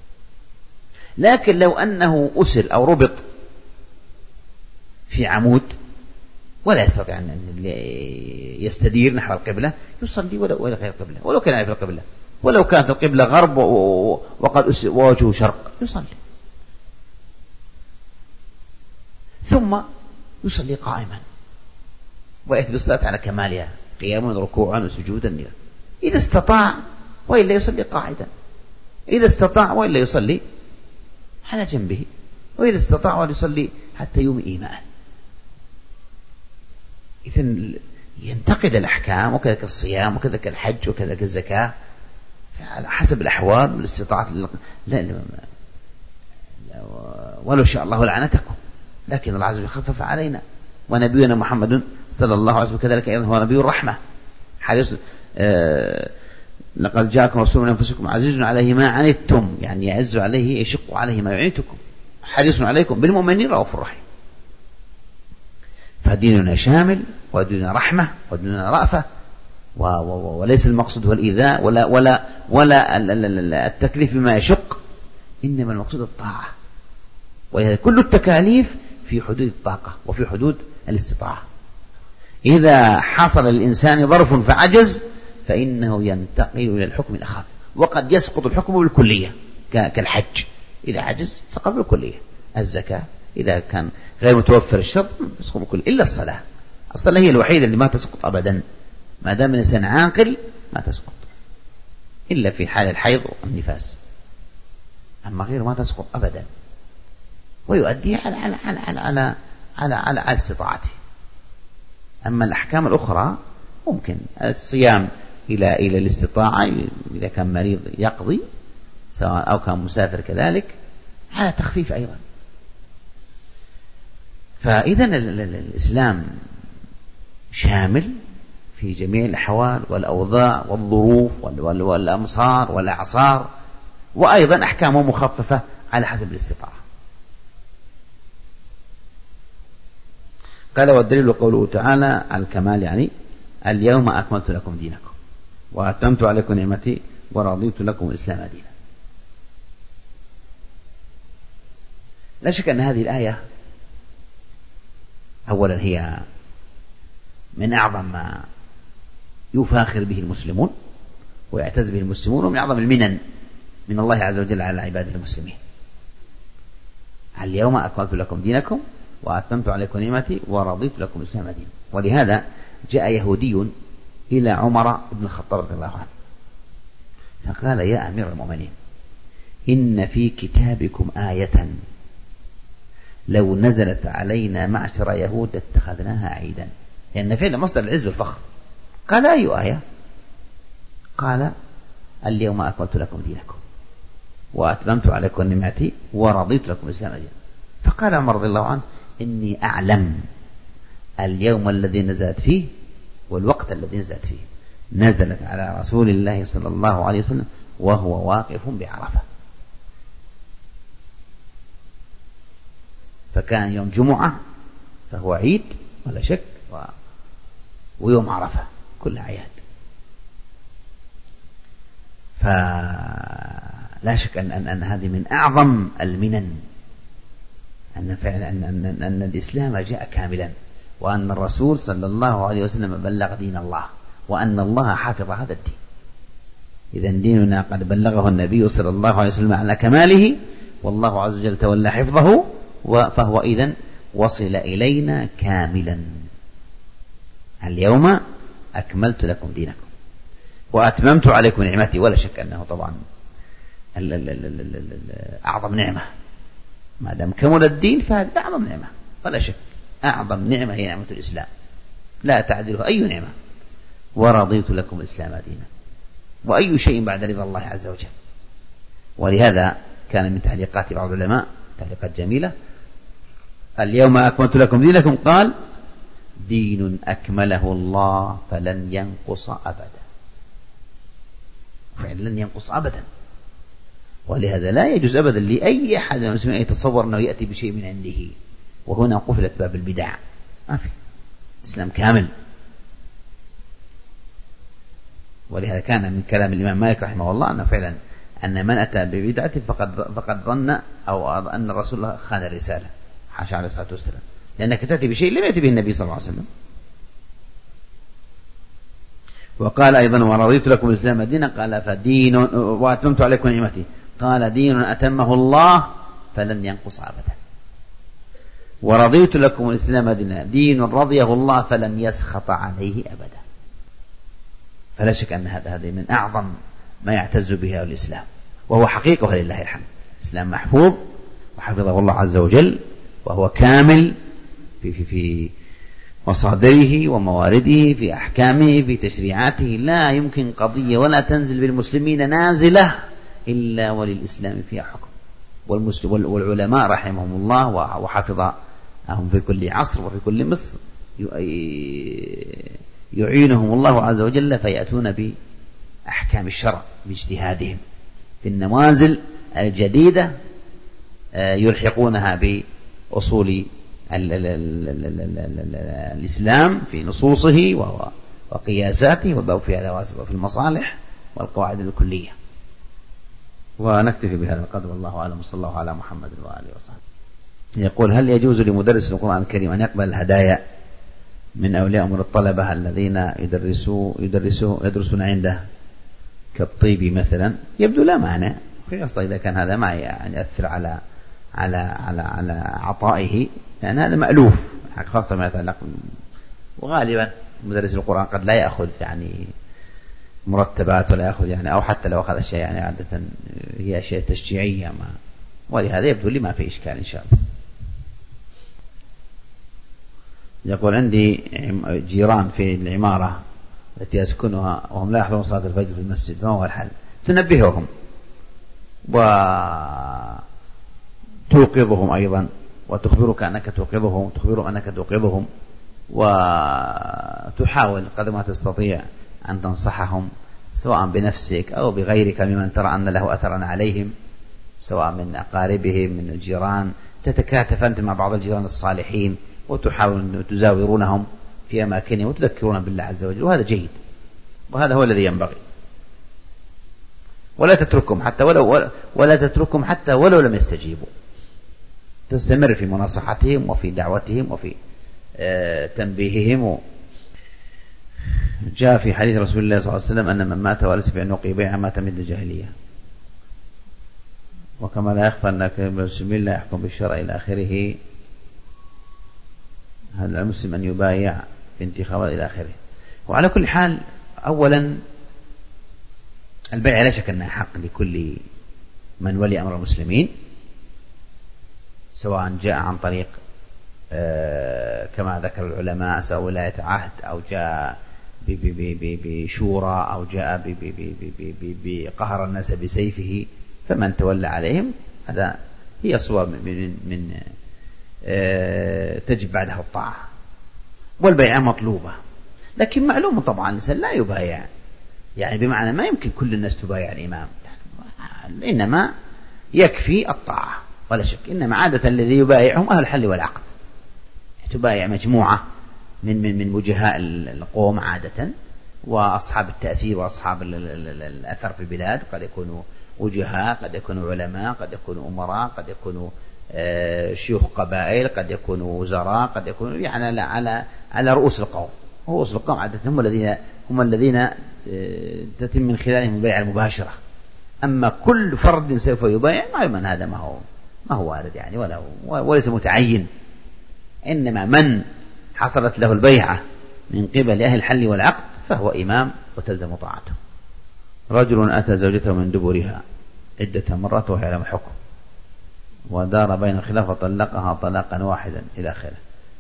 لكن لو أنه أسر أو ربط في عمود ولا يستطيع أن يستدير نحو القبلة يصلي ولو غير القبلة، ولو كان يعرف القبلة، ولو كانت القبلة غرب وقد وجهه شرق يصلي. ثم يصلي قائما ويأتي بالصلاة على كمالها، قياما وركوعا وسجودا، إذا استطاع، وإلا يصلي قاعدا، إذا استطاع وإلا يصلي على جنبه، وإذا استطاع وإلا يصلي حتى يوم إيمان. إذن ينتقد الأحكام، وكذلك الصيام، وكذلك الحج، وكذلك الزكاة على حسب الأحوال والاستطاعة. لا لا ولو شاء الله لعنتكم، لكن الله عز وجل خفف علينا، ونبينا محمد صلى الله عليه وسلم كذلك أيضا هو نبي الرحمة. حديث آه لقد جاءكم رسول من أنفسكم عزيز عليه ما عنتم، يعني يعز عليه يشق عليه ما يعنتكم، حريص عليكم بالمؤمنين رؤوف رحيم. فديننا شامل، وديننا رحمة، وديننا رأفة، وليس المقصود هو الإيذاء ولا ولا ولا التكليف بما يشق، إنما المقصود الطاعة. ولهذا كل التكاليف في حدود الطاقة وفي حدود الاستطاعة. إذا حصل للإنسان ظرف فعجز فإنه ينتقل إلى الحكم الأخف، وقد يسقط الحكم بالكلية كالحج، إذا عجز سقط بالكلية. الزكاة إذا كان غير متوفر الشرط يسقط بالكلية، إلا الصلاة. الصلاة هي الوحيدة اللي ما تسقط أبدا، ما دام الإنسان عاقل ما تسقط، إلا في حال الحيض والنفاس، أما غير ما تسقط أبدا، ويؤدي على على على على على على, على, على استطاعته. أما الأحكام الأخرى ممكن الصيام إلى إلى الاستطاعة، إذا كان مريض يقضي سواء أو كان مسافر كذلك على تخفيف أيضا. فإذا الإسلام شامل في جميع الأحوال والأوضاع والظروف والأمصار والأعصار، وأيضا أحكامه مخففة على حسب الاستطاعة. قال والدليل قوله تعالى على الكمال، يعني اليوم أكملت لكم دينكم وأتممت عليكم نعمتي ورضيت لكم الإسلام دينا. لا شك أن هذه الآية أولا هي من أعظم ما يفاخر به المسلمون ويعتز به المسلمون، ومن أعظم المنن من الله عز وجل على عباده المسلمين. اليوم أكملت لكم دينكم وأتممت عليكم نعمتي ورضيت لكم الإسلام دينا. ولهذا جاء يهودي إلى عمر بن الخطاب رضي الله عنه فقال يا أمير المؤمنين إن في كتابكم آية لو نزلت علينا معشر يهود اتخذناها عيدا، لأن فعل مصدر العز والفخر. قال أي آية؟ قال اليوم أكملت لكم دينكم وأتممت عليكم نعمتي ورضيت لكم الإسلام دينا. فقال عمر رضي الله عنه إني أعلم اليوم الذي نزلت فيه والوقت الذي نزلت فيه، نزلت على رسول الله صلى الله عليه وسلم وهو واقف بعرفة، فكان يوم جمعة فهو عيد ولا شك، ويوم عرفة كل أعياد. فلا شك أن, أن, أن هذه من أعظم المنن، أن فعلا أن, أن, أن الإسلام جاء كاملا، وأن الرسول صلى الله عليه وسلم بلغ دين الله، وأن الله حافظ هذا الدين. إذا ديننا قد بلغه النبي صلى الله عليه وسلم على كماله، والله عز وجل تولى حفظه، فهو إذن وصل إلينا كاملا. اليوم أكملت لكم دينكم وأتممت عليكم نعمتي. ولا شك أنه طبعا أعظم نعمة، ما دام كمل الدين فهذه أعظم نعمة ولا شك. أعظم نعمة هي نعمة الإسلام، لا تعدله أي نعمة. ورضيت لكم الإسلام دينا، وأي شيء بعد رضا الله عز وجل. ولهذا كان من تعليقات بعض العلماء تعليقات جميلة: اليوم أكملت لكم دينكم، قال: دين أكمله الله فلن ينقص أبدا. فعلا لن ينقص أبدا. ولهذا لا يجوز أبدا لأي أحد من المسلمين يتصور أنه يأتي بشيء من عنده، وهنا قفلت باب البدع. ما في، الإسلام كامل. ولهذا كان من كلام الإمام مالك رحمه الله أنه فعلا أن من أتى ببدعة فقد فقد ظن أو أن الرسول الله خان الرسالة، حاشا عليه الصلاة والسلام، لأنك تأتي بشيء لم يأتي به النبي صلى الله عليه وسلم. وقال أيضا: ورضيت لكم الإسلام دينا، قال: فدين وأتممت عليكم نعمتي، قال: دين أتمه الله فلن ينقص أبدا. ورضيت لكم الإسلام دينا، دين رضيه الله فلن يسخط عليه أبدا. فلا شك أن هذا هذه من أعظم ما يعتز به الإسلام، وهو حقيقة ولله الحمد. الإسلام محفوظ وحفظه الله عز وجل، وهو كامل في في في مصادره وموارده، في أحكامه، في تشريعاته. لا يمكن قضية ولا تنزل بالمسلمين نازلة إلا وللإسلام فيها حكم. والعلماء رحمهم الله وحفظهم في كل عصر وفي كل مصر يعينهم الله عز وجل فيأتون بأحكام الشرع باجتهادهم في النوازل الجديدة، يلحقونها بأصول الإسلام في نصوصه وقياساته، وباب في الواسب وفي المصالح والقواعد الكلية. ونكتفي بهذا القدر، والله أعلم. صلى الله على محمد وآله وصحبه. يقول: هل يجوز لمدرس القرآن الكريم أن يقبل الهدايا من أولياء أمور الطلبة الذين يدرسوا يدرسوا يدرسون عنده كالطيب مثلا؟ يبدو لا مانع، خاصة إذا كان هذا ما يعني يأثر على على على على عطائه، لأن هذا مألوف، خاصة ما يتعلق. وغالبا مدرس القرآن قد لا يأخذ يعني مرتبات ولا يأخذ يعني، أو حتى لو أخذ أشياء يعني عادة هي أشياء تشجيعية ما، ولهذا يبدو لي ما في إشكال إن شاء الله. يقول: عندي جيران في العمارة التي أسكنها وهم لا يحضرون صلاة الفجر في المسجد، ما هو الحل؟ تنبههم وتوقظهم أيضا، وتخبرك أنك توقظهم تخبرهم أنك توقظهم وتحاول قدر ما تستطيع أن تنصحهم، سواء بنفسك أو بغيرك ممن ترى أن له أثرا عليهم، سواء من أقاربهم من الجيران. تتكاتف أنت مع بعض الجيران الصالحين وتحاول أن تزاورونهم في أماكنهم وتذكرون بالله عز وجل، وهذا جيد، وهذا هو الذي ينبغي. ولا تتركهم حتى ولو ولا تتركهم حتى ولو لم يستجيبوا، تستمر في مناصحتهم وفي دعوتهم وفي آه تنبيههم. جاء في حديث رسول الله صلى الله عليه وسلم أن من مات وليس في عنقه بيعة مات من الجاهلية. وكما لا يخفى أن المسلمين لا يحكم بالشرع إلى آخره، هذا المسلم أن يبايع في انتخابات إلى آخره. وعلى كل حال، أولا البيع لا شك أنها حق لكل من ولي أمر المسلمين، سواء جاء عن طريق آه كما ذكر العلماء سواء ولاية عهد، أو جاء بشورى، أو جاء بقهر الناس بسيفه، فمن تولى عليهم هذا هي صواب من, من آه تجب بعدها الطاعة. والبيعة مطلوبة، لكن معلوم طبعا الإنسان لا يبايع يعني بمعنى ما يمكن كل الناس تبايع الإمام، إنما يكفي الطاعة ولا شك. إنما عادة الذي يبايعهم أهل الحل والعقد، تبايع مجموعة من من من وجهاء القوم عادة، وأصحاب التأثير وأصحاب الأثر في البلاد، قد يكونوا وجهاء، قد يكونوا علماء، قد يكونوا أمراء، قد يكونوا شيوخ قبائل، قد يكونوا وزراء، قد يكونوا يعني على على رؤوس القوم. رؤوس القوم عادة هم الذين هم الذين تتم من خلالهم البيعة المباشرة. أما كل فرد سوف يبايع معلوما هذا ما هو ما هو وارد يعني، ولا وليس متعين. إنما من حصلت له البيعة من قبل أهل الحل والعقد فهو إمام وتلزم طاعته. رجل أتى زوجته من دبرها عدة مرات وهي يعلم الحكم ودار بين الخلاف وطلقها طلاقا واحدا إلى آخره.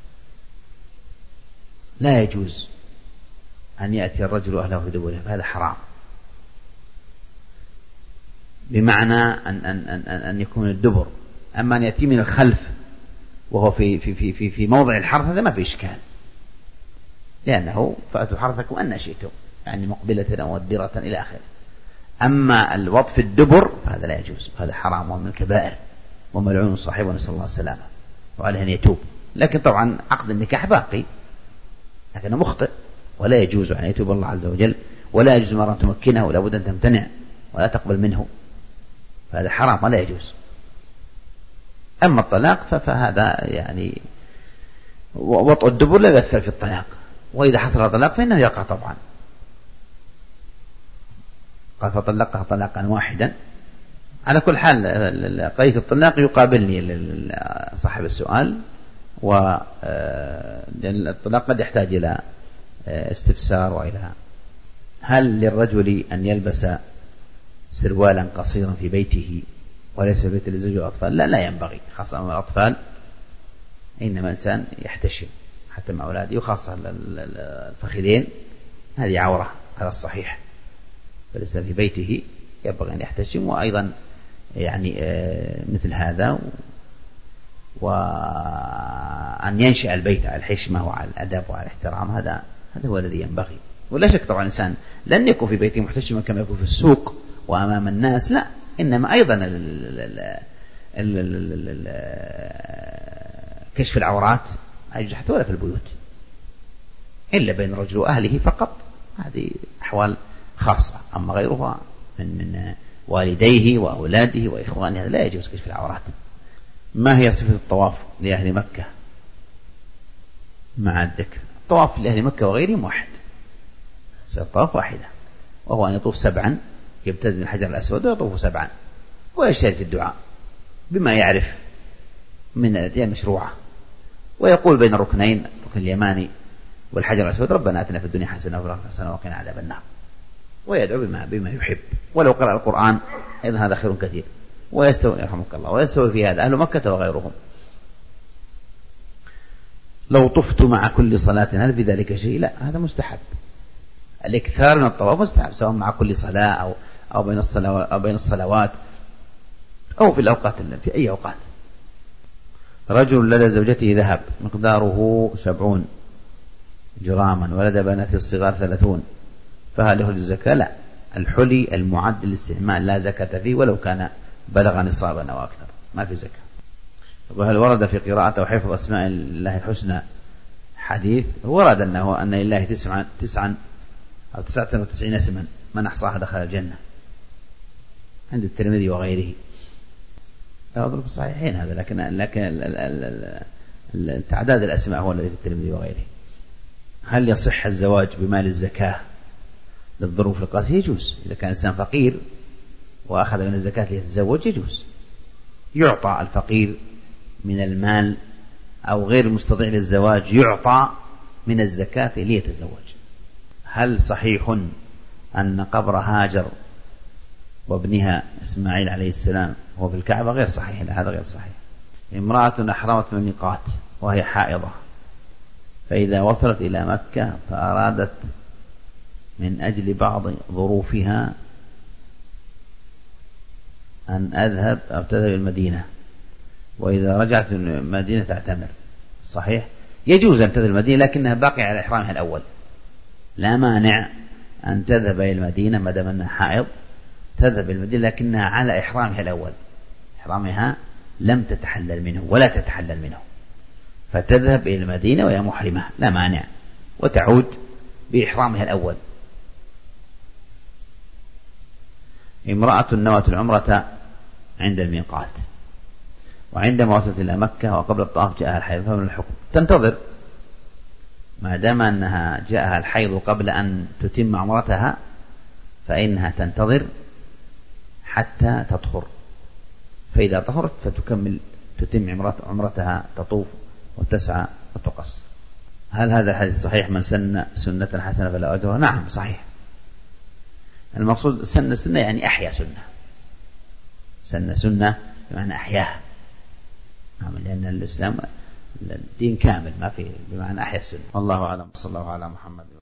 لا يجوز أن يأتي الرجل أهله في دبرها، فهذا حرام، بمعنى أن, أن, أن, أن يكون الدبر. أما أن يأتي من الخلف وهو في, في, في, في, في موضع الحرث هذا ما في إشكال، لأنه فأتوا حرثكم أن شئتم، يعني مقبلة أو مدبرة إلى آخره. أما الوضع في الدبر فهذا لا يجوز، هذا حرام ومن الكبائر وملعون صاحبه، نسأل الله السلامة، وعليه أن يتوب. لكن طبعا عقد النكاح باقي، لكنه مخطئ ولا يجوز أن يتوب الله عز وجل، ولا يجوز مرة تمكنه ولا بد أن تمتنع ولا تقبل منه، فهذا حرام ولا يجوز. أما الطلاق فهذا يعني وطء الدبر لا يؤثر في الطلاق، وإذا حصل الطلاق فإنه يقع طبعا. قال فطلقها طلاقا واحدا. على كل حال قضية الطلاق يقابلني صاحب السؤال، ولأن الطلاق قد يحتاج إلى استفسار وإلى هل للرجل أن يلبس سروالا قصيرا في بيته وليس في بيت الزوج والأطفال؟ لا لا ينبغي، خاصة مع الأطفال، إنما إنسان يحتشم حتى مع أولاده، وخاصة الفخذين هذه عورة، هذا الصحيح، فالإنسان في بيته ينبغي أن يحتشم، وأيضا يعني مثل هذا، وأن ينشأ البيت على الحشمة وعلى الأدب وعلى الاحترام، هذا هذا هو الذي ينبغي. ولا شك طبعا الإنسان لن يكون في بيته محتشما كما يكون في السوق وأمام الناس، لا، إنما أيضا ال ال ال ال ال كشف العورات يجوز حتى ولا في البيوت، إلا بين الرجل وأهله فقط، هذه أحوال خاصة. أما غيرها من من والديه وأولاده وإخوانه لا يجوز كشف العورات. ما هي صفة الطواف لأهل مكة مع الذكر؟ الطواف لأهل مكة وغيرهم واحد، صفة الطواف واحدة، وهو أن يطوف سبعا، يبتدئ من الحجر الأسود ويطوف سبعا، ويشترك في الدعاء بما يعرف من الأدعية المشروعة، ويقول بين الركنين، الركن اليماني والحجر الأسود: ربنا آتنا في الدنيا حسنة وفي الآخرة حسنة وقنا عذاب النار، ويدعو بما بما يحب. ولو قرأ القرآن أيضا هذا خير كثير. ويستوي يرحمك الله ويستوي في هذا أهل مكة وغيرهم. لو طفت مع كل صلاة هل في ذلك شيء؟ لا، هذا مستحب. الإكثار من الطواف مستحب، سواء مع كل صلاة أو أو بين الصلوات أو بين الصلوات أو في الأوقات في أي أوقات. رجل لدى زوجته ذهب مقداره سبعون جراما ولدى بنات الصغار ثلاثون، فهل له الزكاة؟ لا، الحلي المعد للاستعمال لا زكاة فيه ولو كان بلغ نصابا أو أكثر، ما في زكاة. وهل ورد في قراءة وحفظ أسماء الله الحسنى حديث؟ ورد أنه أن لله تسعا تسعا أو تسعة وتسعين اسما من أحصاها دخل الجنة، عند الترمذي وغيره. أضرب الصحيحين هذا، لكن لكن التعداد الأسماء هو الذي في الترمذي وغيره. هل يصح الزواج بمال الزكاة للظروف القاسية؟ يجوز، إذا كان إنسان فقير وأخذ من الزكاة ليتزوج يجوز، يعطى الفقير من المال، أو غير المستطيع للزواج يعطى من الزكاة ليتزوج. هل صحيح أن قبر هاجر وابنها إسماعيل عليه السلام هو في الكعبة؟ غير صحيح، لا، هذا غير صحيح. امرأة أحرمت من ميقات وهي حائضة، فإذا وصلت إلى مكة فأرادت من أجل بعض ظروفها أن أذهب أو تذهب المدينة، وإذا رجعت من المدينة تعتمر، صحيح؟ يجوز أن تذهب المدينة لكنها باقية على إحرامها الأول، لا مانع أن تذهب إلى المدينة ما دام أنها حائض، تذهب إلى المدينة لكنها على إحرامها الأول، إحرامها لم تتحلل منه ولا تتحلل منه، فتذهب إلى المدينة وهي محرمة لا مانع، وتعود بإحرامها الأول. امرأة نوت العمرة عند الميقات، وعندما وصلت إلى مكة وقبل الطواف جاءها الحيض، فمن الحكم؟ تنتظر ما دام أنها جاءها الحيض قبل أن تتم عمرتها، فإنها تنتظر حتى تطهر، فإذا طهرت فتكمل تتم عمرتها، تطوف وتسعى وتقصر. هل هذا الحديث صحيح؟ من سن سنة حسنة فلا أجر؟ نعم صحيح. المقصود سن سنة يعني أحيا سنة، سن سنة بمعنى أحياها، لأن الإسلام الدين كامل ما في بمعنى أحيا السنة. والله أعلم. صلى الله على محمد.